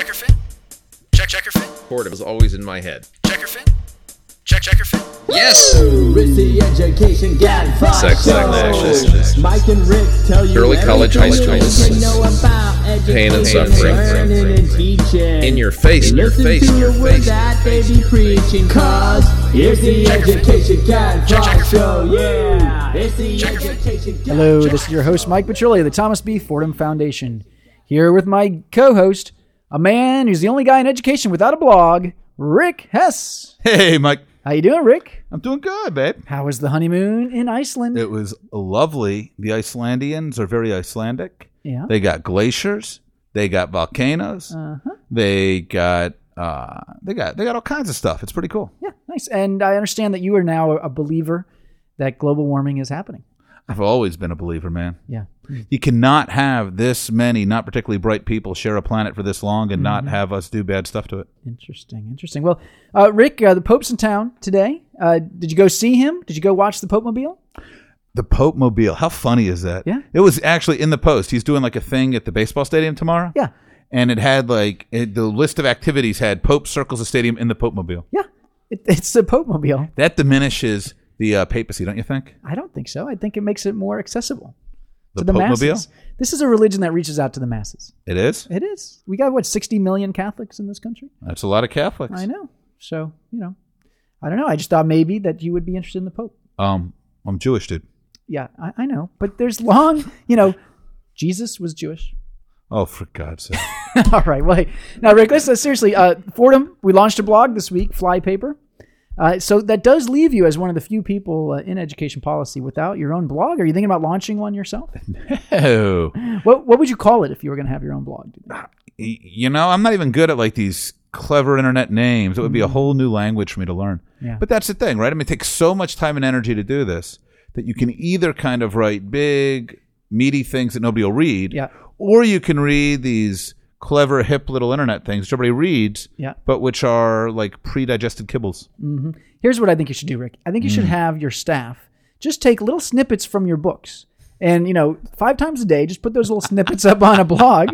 Checker fin? Checker fin? Fordham was always in my head. Checker fin? Checker fin? Yes! It's the Education Gadfly Sex, Show. Mike and Rick tell you Early college, high school, everything you know about education, pain and suffering, learning and teaching. in your face, in your face, in your face. That they be preaching, cause here's the Education Gadfly Show. Yeah, it's the Education Gadfly. Hello, this is your host, Mike Petrilli of the Thomas B. Fordham Foundation. Here with my co-host, a man who's the only guy in education without a blog, Rick Hess. Hey, Mike. How you doing, Rick? I'm doing good, babe. How was the honeymoon in Iceland? It was lovely. The Icelandians are very Icelandic. Yeah. They got glaciers. They got volcanoes. They got all kinds of stuff. It's pretty cool. Yeah, nice. And I understand that you are now a believer that global warming is happening. I've always been a believer, man. Yeah. You cannot have this many not particularly bright people share a planet for this long and not have us do bad stuff to it. Interesting. Well, Rick, the Pope's in town today. Did you go see him? Did you go watch the Pope-mobile? The Pope Mobile. How funny is that? Yeah. It was actually in the Post. He's doing like a thing at the baseball stadium tomorrow. Yeah. And it had the list of activities had Pope circles the stadium in the Pope Mobile. Yeah. It's the Pope-mobile. That diminishes the papacy, don't you think? I don't think so. I think it makes it more accessible The to the Pope-mobile? masses. This is a religion that reaches out to the masses. It is? It is. We got, 60 million Catholics in this country? That's a lot of Catholics. I know. So, I don't know. I just thought maybe that you would be interested in the Pope. I'm Jewish, dude. Yeah, I know. But there's Jesus was Jewish. Oh, for God's sake. All right. Well, hey, now, Rick, let's seriously. Fordham, we launched a blog this week, Flypaper. So that does leave you as one of the few people in education policy without your own blog. Are you thinking about launching one yourself? No. What would you call it if you were going to have your own blog? I'm not even good at these clever internet names. It would be a whole new language for me to learn. Yeah. But that's the thing, right? I mean, it takes so much time and energy to do this that you can either kind of write big, meaty things that nobody will read, Yeah. or you can read these clever, hip little internet things which everybody reads, Yeah. but which are like pre-digested kibbles. Here's what I think you should do, Rick. I think you should have your staff just take little snippets from your books. And, 5 times a day, just put those little snippets up on a blog,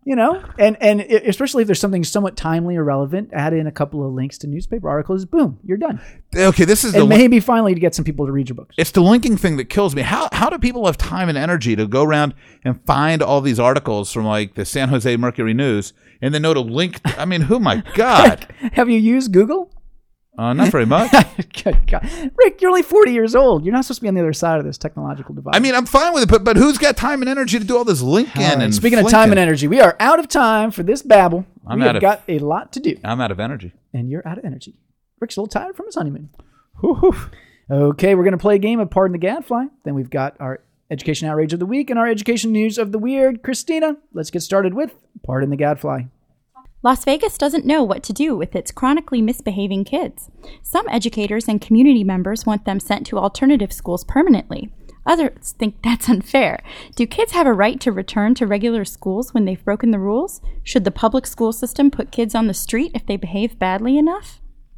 and especially if there's something somewhat timely or relevant, add in a couple of links to newspaper articles. Boom, you're done. Okay, this is And maybe finally to get some people to read your books. It's the linking thing that kills me. How do people have time and energy to go around and find all these articles from the San Jose Mercury News and then know to link? I mean, oh my God. Have you used Google? Not very much. Good God. Rick, you're only 40 years old. You're not supposed to be on the other side of this technological divide. I mean, I'm fine with it, but who's got time and energy to do all this linking All right, and speaking of flinking? time and energy, we are out of time for this babble. I'm We out have of- got a lot to do, I'm out of energy. and you're out of energy. Rick's a little tired from his honeymoon. Whew. Okay, we're going to play a game of Pardon the Gadfly. Then we've got our Education Outrage of the Week and our Education News of the Weird. Christina, let's get started with Pardon the Gadfly. Las Vegas doesn't know what to do with its chronically misbehaving kids. Some educators and community members want them sent to alternative schools permanently. Others think that's unfair. Do kids have a right to return to regular schools when they've broken the rules? Should the public school system put kids on the street if they behave badly enough?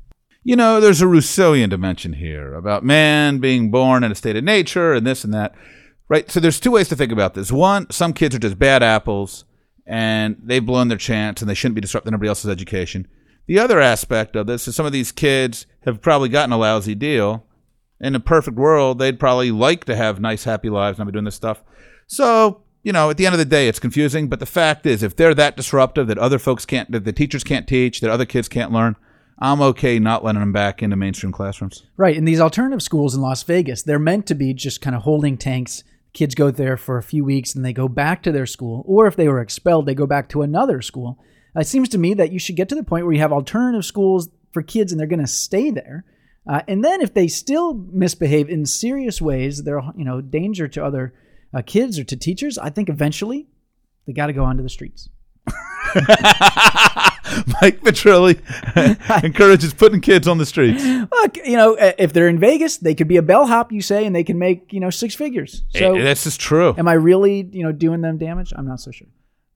There's a Rousseauian dimension here about man being born in a state of nature and this and that, right? So there's 2 ways to think about this. One, some kids are just bad apples and they've blown their chance and they shouldn't be disrupting everybody else's education. The other aspect of this is some of these kids have probably gotten a lousy deal. In a perfect world, they'd probably like to have nice, happy lives and not be doing this stuff. So, at the end of the day, it's confusing. But the fact is, if they're that disruptive that other folks can't, that the teachers can't teach, that other kids can't learn, I'm okay not letting them back into mainstream classrooms. Right, and these alternative schools in Las Vegas, they're meant to be just kind of holding tanks. Kids go there for a few weeks and they go back to their school. Or if they were expelled, they go back to another school. It seems to me that you should get to the point where you have alternative schools for kids and they're going to stay there. And then if they still misbehave in serious ways, they're danger to other kids or to teachers, I think eventually they got to go onto the streets. Mike Petrilli encourages putting kids on the streets. Look, if they're in Vegas, they could be a bellhop, you say, and they can make, 6 figures. So That's just true. am I really, doing them damage? I'm not so sure.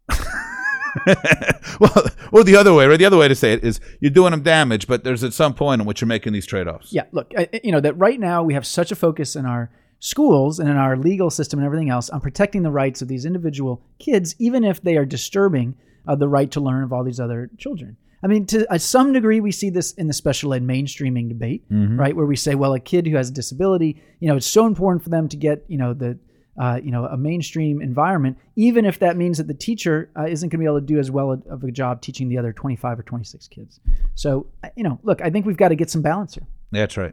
Or the other way, right? The other way to say it is you're doing them damage, but there's at some point in which you're making these trade-offs. Yeah, look, that right now we have such a focus in our schools and in our legal system and everything else on protecting the rights of these individual kids, even if they are disturbing the right to learn of all these other children. I mean, to some degree, we see this in the special ed mainstreaming debate, right? Where we say, well, a kid who has a disability, it's so important for them to get, a mainstream environment, even if that means that the teacher isn't going to be able to do as well of a job teaching the other 25 or 26 kids. So, look, I think we've got to get some balance here. That's right.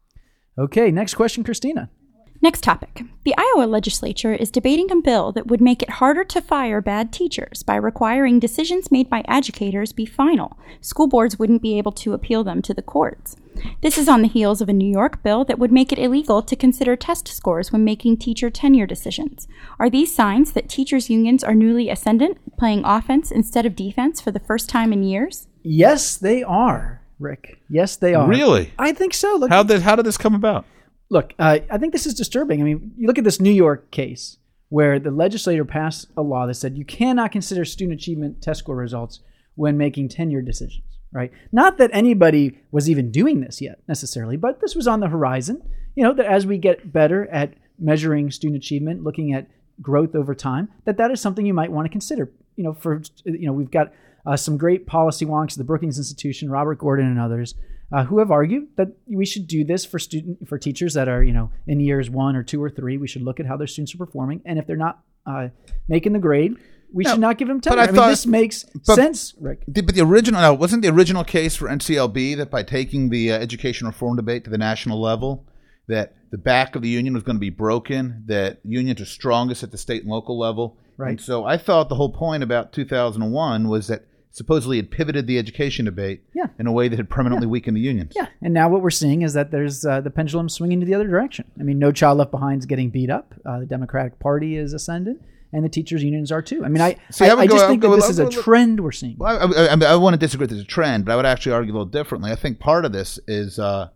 Okay, next question, Christina. Next topic. The Iowa legislature is debating a bill that would make it harder to fire bad teachers by requiring decisions made by educators be final. School boards wouldn't be able to appeal them to the courts. This is on the heels of a New York bill that would make it illegal to consider test scores when making teacher tenure decisions. Are these signs that teachers' unions are newly ascendant, playing offense instead of defense for the first time in years? Yes, they are, Rick. Yes, they are. Really? I think so. Look, How did this come about? Look, I think this is disturbing. I mean, you look at this New York case where the legislature passed a law that said you cannot consider student achievement test score results when making tenure decisions, right? Not that anybody was even doing this yet necessarily, but this was on the horizon, that as we get better at measuring student achievement, looking at growth over time, that is something you might want to consider. We've got some great policy wonks at the Brookings Institution, Robert Gordon and others, who have argued that we should do this for teachers that are, in years 1 or 2 or 3. We should look at how their students are performing. And if they're not making the grade, we should not give them tenure. I mean, this makes sense, Rick. But wasn't the original case for NCLB that by taking the education reform debate to the national level, that the back of the union was going to be broken, that unions are strongest at the state and local level? Right. And so I thought the whole point about 2001 was that supposedly it pivoted the education debate in a way that had permanently weakened the unions. Yeah, and now what we're seeing is that there's the pendulum swinging to the other direction. I mean, No Child Left Behind is getting beat up. The Democratic Party is ascendant, and the teachers' unions are too. I mean, I just think that this is a trend we're seeing. Well, I want to disagree that it's a trend, but I would actually argue a little differently. I think part of this is the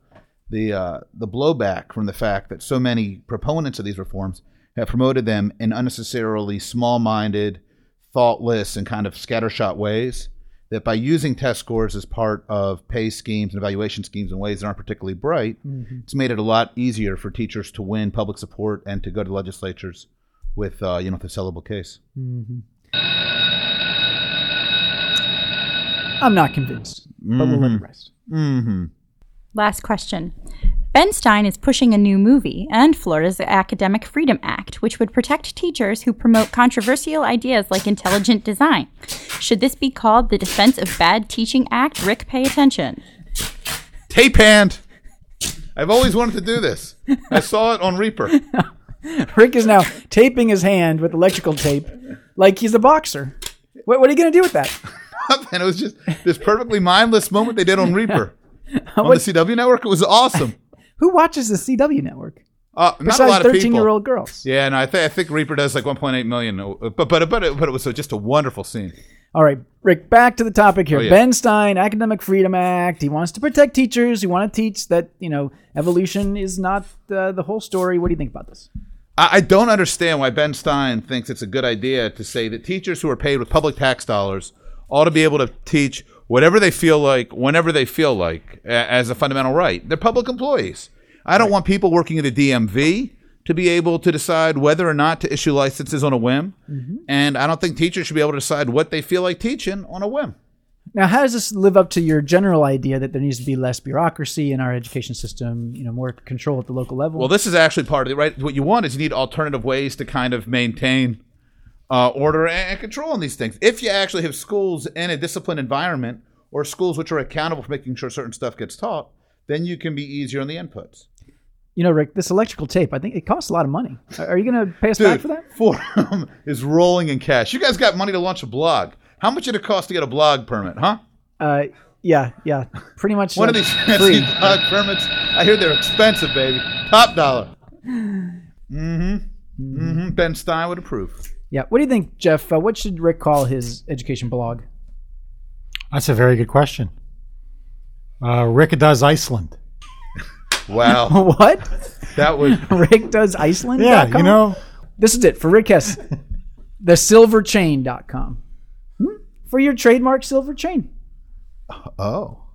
blowback from the fact that so many proponents of these reforms have promoted them in unnecessarily small-minded, thoughtless, and kind of scattershot ways, that by using test scores as part of pay schemes and evaluation schemes in ways that aren't particularly bright, it's made it a lot easier for teachers to win public support and to go to legislatures with the sellable case. I'm not convinced, but we'll let it rest. Last question. Ben Stein is pushing a new movie and Florida's Academic Freedom Act, which would protect teachers who promote controversial ideas like intelligent design. Should this be called the Defense of Bad Teaching Act? Rick, pay attention. Tape hand! I've always wanted to do this. I saw it on Reaper. Rick is now taping his hand with electrical tape like he's a boxer. What are you going to do with that? And it was just this perfectly mindless moment they did on Reaper. On the CW network. It was awesome. Who watches the CW network? Not Besides a lot of 13-year-old girls. Yeah, no, I think Reaper does like 1.8 million. But it was just a wonderful scene. All right, Rick, back to the topic here. Oh, yeah. Ben Stein, Academic Freedom Act. He wants to protect teachers who want to teach that, evolution is not the whole story. What do you think about this? I don't understand why Ben Stein thinks it's a good idea to say that teachers who are paid with public tax dollars ought to be able to teach whatever they feel like, whenever they feel like, as a fundamental right. They're public employees. I don't want people working at the DMV to be able to decide whether or not to issue licenses on a whim. And I don't think teachers should be able to decide what they feel like teaching on a whim. Now, how does this live up to your general idea that there needs to be less bureaucracy in our education system, more control at the local level? Well, this is actually part of it, right? What you want is you need alternative ways to kind of maintain order and control on these things. If you actually have schools in a disciplined environment or schools which are accountable for making sure certain stuff gets taught, then you can be easier on the inputs. Rick, this electrical tape, I think it costs a lot of money. Are you going to pay us back for that? Forum is rolling in cash. You guys got money to launch a blog. How much did it cost to get a blog permit, huh? Yeah. Pretty much one of these fancy blog permits. I hear they're expensive, baby. Top dollar. Ben Stein would approve. Yeah. What do you think, Jeff? What should Rick call his education blog? That's a very good question. Rick Does Iceland. Wow. What? That was Rick Does Iceland? Yeah, This is it for Rick Hess. TheSilverChain.com. For your trademark silver chain. Oh.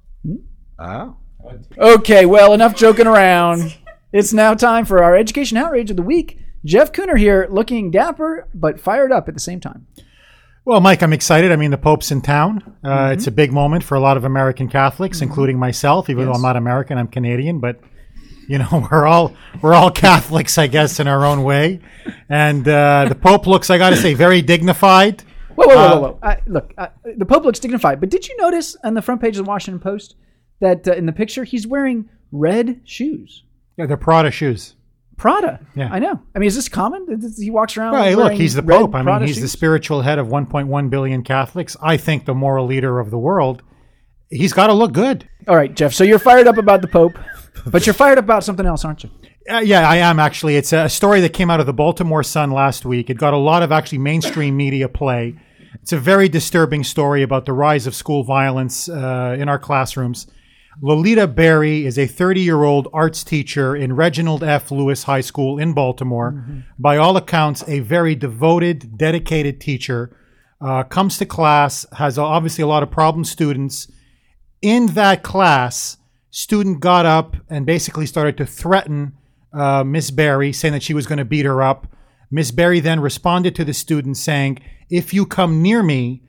Okay, well, enough joking around. It's now time for our Education Outrage of the Week. Jeff Cooner here, looking dapper but fired up at the same time. Well, Mike, I'm excited. I mean, the Pope's in town. It's a big moment for a lot of American Catholics, including myself. Even though I'm not American, I'm Canadian. But you know, we're all Catholics, I guess, in our own way. And the Pope looks, I got to say, very dignified. Whoa. Look, the Pope looks dignified. But did you notice on the front page of the Washington Post that in the picture he's wearing red shoes? Yeah, they're Prada shoes. Prada. Yeah. I know. I mean, is this common? He walks around. Well, hey, look, wearing he's the red Pope. I mean, Prada he's the shoes? spiritual head of 1.1 billion Catholics. I think the moral leader of the world. He's got to look good. All right, Jeff. So you're fired up about the Pope, but you're fired up about something else, aren't you? Yeah, I am actually. It's a story that came out of the Baltimore Sun last week. It got a lot of actually mainstream media play. It's a very disturbing story about the rise of school violence in our classrooms. Lolita Berry is a 30-year-old arts teacher in Reginald F. Lewis High School in Baltimore. By all accounts, a very devoted, dedicated teacher. Comes to class, has obviously a lot of problem students. In that class, student got up and basically started to threaten Miss Berry, saying that she was going to beat her up. Miss Berry then responded to the student saying, "If you come near me,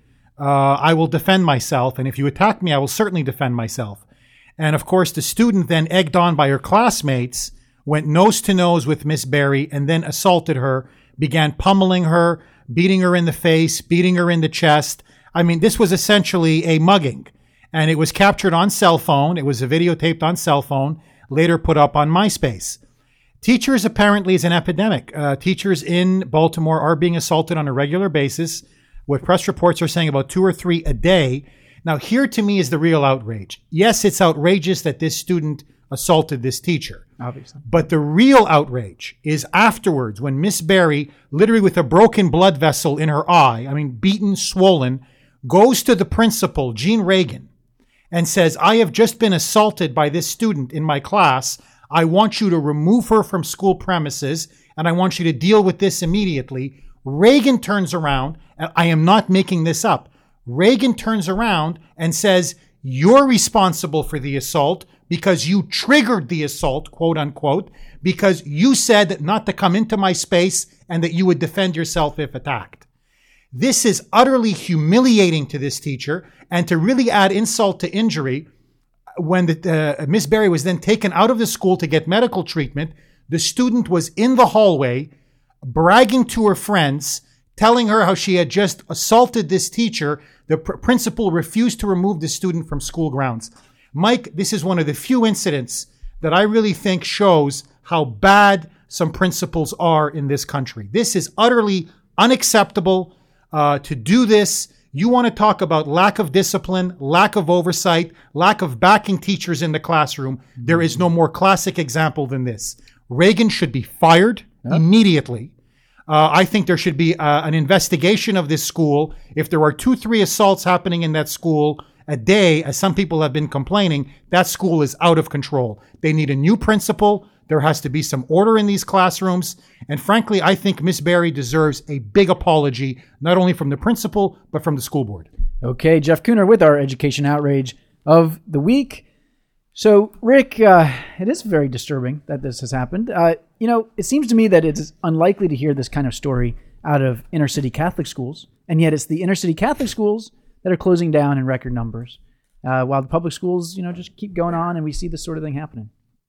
I will defend myself. And if you attack me, I will certainly defend myself." And of course, the student then, egged on by her classmates, went nose to nose with Miss Berry and then assaulted her, began pummeling her, beating her in the face, beating her in the chest. I mean, this was essentially a mugging. And it was captured on cell phone. It was videotaped on cell phone, later put up on MySpace. Teachers apparently is an epidemic. Teachers in Baltimore are being assaulted on a regular basis. What press reports are saying, about 2 or 3 a day. Now, here to me is the real outrage. Yes, it's outrageous that this student assaulted this teacher. Obviously. But the real outrage is afterwards, when Miss Berry, literally with a broken blood vessel in her eye, I mean, beaten, swollen, goes to the principal, Gene Reagan, and says, "I have just been assaulted by this student in my class. I want you to remove her from school premises, and I want you to deal with this immediately." Reagan turns around, and I am not making this up. Reagan turns around and says, "You're responsible for the assault because you triggered the assault," quote unquote, "because you said that not to come into my space and that you would defend yourself if attacked." This is utterly humiliating to this teacher, and to really add insult to injury, when Miss Berry was then taken out of the school to get medical treatment, the student was in the hallway bragging to her friends, telling her how she had just assaulted this teacher. The principal refused to remove the student from school grounds. Mike, this is one of the few incidents that I really think shows how bad some principals are in this country. This is utterly unacceptable to do this. You want to talk about lack of discipline, lack of oversight, lack of backing teachers in the classroom. There is no more classic example than this. Reagan should be fired immediately. I think there should be an investigation of this school. If there are 2-3 assaults happening in that school a day, as some people have been complaining, that school is out of control. They need a new principal. There has to be some order in these classrooms. And frankly, I think Miss Berry deserves a big apology, not only from the principal, but from the school board. Okay, Jeff Kuhner with our education outrage of the week. So, Rick, it is very disturbing that this has happened. It seems to me that it is unlikely to hear this kind of story out of inner city Catholic schools, and yet it's the inner city Catholic schools that are closing down in record numbers, while the public schools, just keep going on, and we see this sort of thing happening.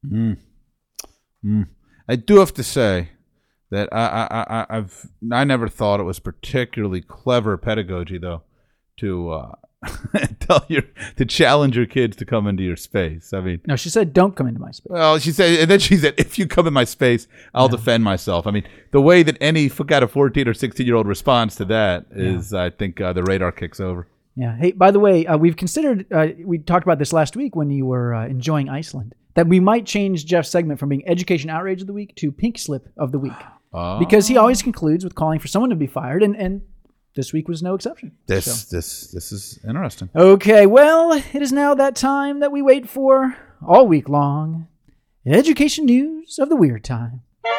I do have to say that I never thought it was particularly clever pedagogy, though, to to challenge your kids to come into your space. I mean, No, she said, "Don't come into my space." well, she said, "If you come in my space, I'll defend myself." I mean, the way that any 14 or 16-year-old responds to that is, I think, the radar kicks over. Yeah. Hey, by the way, we've considered, we talked about this last week when you were enjoying Iceland, that we might change Jeff's segment from being Education Outrage of the Week to Pink Slip of the Week. Because he always concludes with calling for someone to be fired, and this week was no exception. This is interesting. Okay, well, it is now that time that we wait for all week long. Education news of the weird time.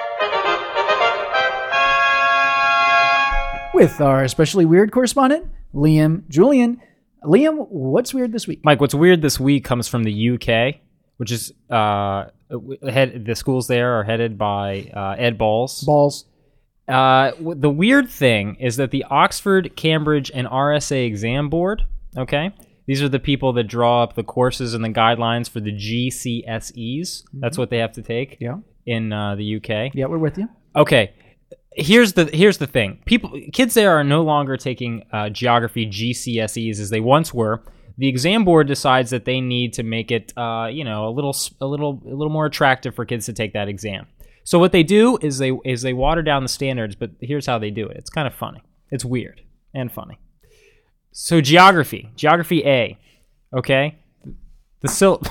With our especially weird correspondent, Liam Julian. Liam, what's weird this week? Mike, what's weird this week comes from the UK, which is the schools there are headed by Ed Balls. The weird thing is that the Oxford, Cambridge, and RSA exam board, okay, these are the people that draw up the courses and the guidelines for the GCSEs. That's what they have to take in the UK. Yeah, we're with you. Okay, here's the thing. Kids there are no longer taking geography GCSEs as they once were. The exam board decides that they need to make it, a little more attractive for kids to take that exam. So what they do is they water down the standards, but here's how they do it. It's kind of funny. It's weird and funny. So geography A, okay? The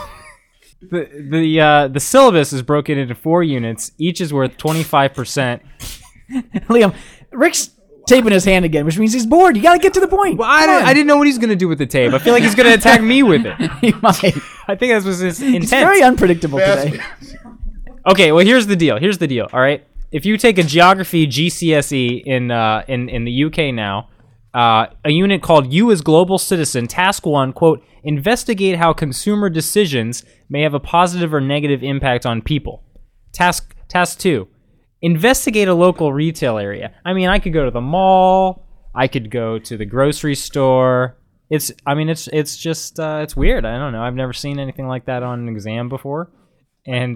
syllabus is broken into 4 units. Each is worth 25%. Liam, Rick's taping his hand again, which means he's bored. You got to get to the point. Well, I didn't know what he's going to do with the tape. I feel like he's going to attack me with it. He might. I think that was his intent. It's very unpredictable today. Okay, well, here's the deal. All right? If you take a geography GCSE in the UK now, a unit called You as Global Citizen, Task 1, quote, investigate how consumer decisions may have a positive or negative impact on people. Task 2, investigate a local retail area. I mean, I could go to the mall. I could go to the grocery store. It's just weird. I don't know. I've never seen anything like that on an exam before. And,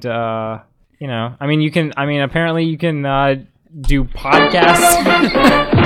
apparently you can do podcasts.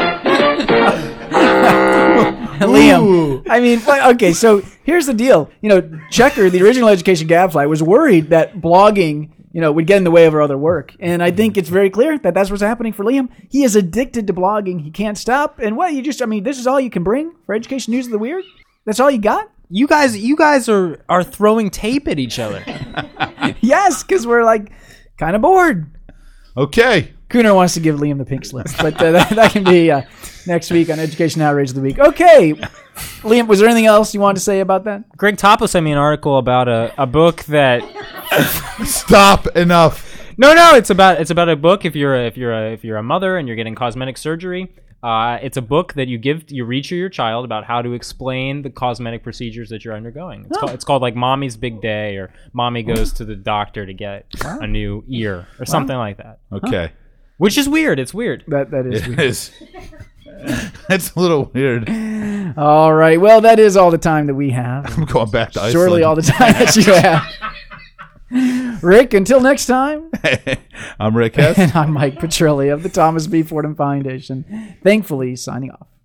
Liam, okay, so here's the deal. Checker, the original Education Gadfly, was worried that blogging, would get in the way of our other work. And I think it's very clear that that's what's happening for Liam. He is addicted to blogging. He can't stop. And this is all you can bring for Education News of the Weird? That's all you got? You guys are throwing tape at each other. Yes, because we're kind of bored. Okay. Cooner wants to give Liam the pink slip, but that can be next week on Education Outrage of the Week. Okay, Liam, was there anything else you wanted to say about that? Greg Topo sent me an article about a book that. Stop! Enough. No, it's about a book. If you're a mother and you're getting cosmetic surgery, it's a book that you read to your child about how to explain the cosmetic procedures that you're undergoing. It's called like Mommy's Big Day or Mommy Goes to the Doctor to get a new ear or something like that. Okay. Which is weird. It's weird. That is weird. It is. It's a little weird. All right. Well, that is all the time that we have. I'm going back to Iceland. Surely all the time that you have. Rick, until next time. I'm Rick Hess. And I'm Mike Petrilli of the Thomas B. Fordham Foundation. Thankfully, signing off.